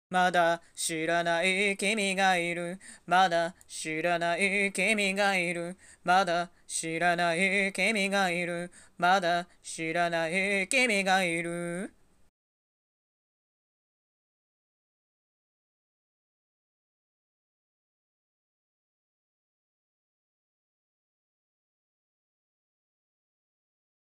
まだ知らない君がいる。まだ知らない君がいる。まだ知らない君がいる。まだ知らない君がいる。